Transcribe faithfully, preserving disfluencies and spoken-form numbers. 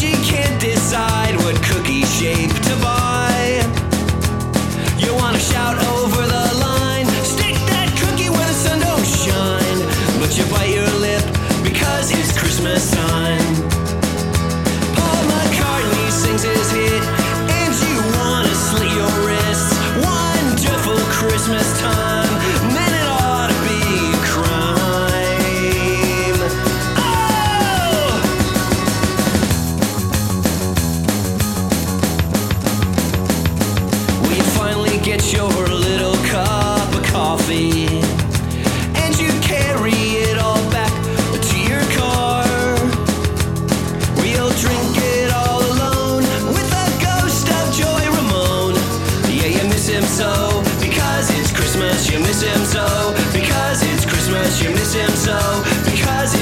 she can't decide what cookie shape to buy. You wanna shout over the line, stick that cookie where the sun don't shine, but you bite your lip because it's Christmas time. Paul McCartney sings his hit, and you wanna slit your wrists. Wonderful Christmas time, man, it ought to be a crime. Oh! Well, you finally get your little cup of coffee, and you carry it all back to your car, where you'll drink it all alone with the ghost of Joey Ramone. Yeah, you miss him so, because it's Christmas. You miss him so, because it's Christmas. You miss him so, because